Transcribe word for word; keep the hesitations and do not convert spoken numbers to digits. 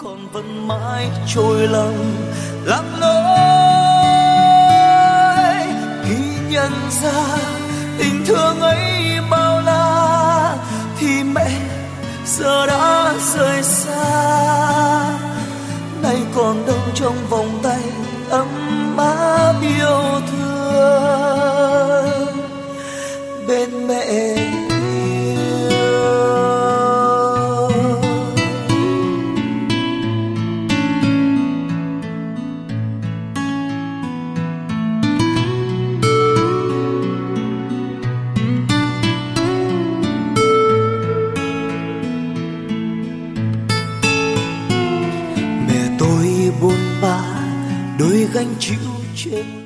con vẫn mãi trôi lòng lặng lối khi nhận ra tình thương ấy bao la thì mẹ giờ đã rời xa, nay còn đâu trong vòng tay ấm áp yêu thương bên mẹ. Buồn bã đôi gánh chịu trên